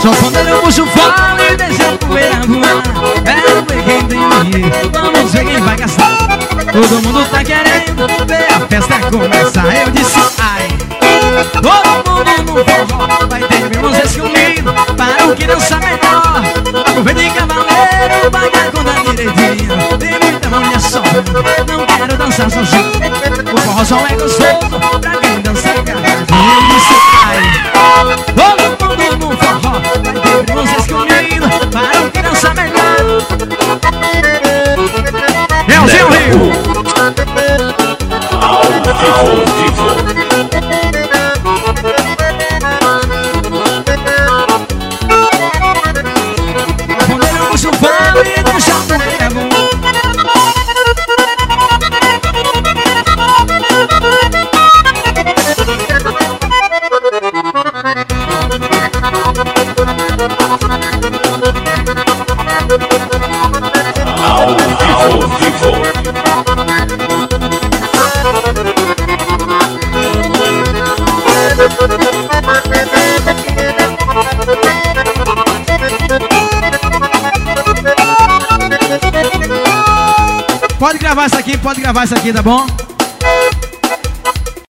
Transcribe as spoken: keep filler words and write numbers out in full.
Só quando eu puxo falo e deixo a poeira voar. Quero ver quem tem dinheiro, vamos ver quem vai gastar. Todo mundo tá querendo ver a festa começar. Eu disse ai. Todo mundo no forró vai ter que vocês comigo. Para o que dança melhor, aproveita de cavaleiro, paga a conta direitinho. Tem muita mulher só, não quero dançar sozinho. O forró só é gostoso pra quem dança agarradinho. Eu disse ai. Todo mundo no forró vai ter que vocês comigo. Para o que dança melhor. Elzinho Rio. Ao vivo. Pode gravar isso aqui, pode gravar isso aqui, tá bom?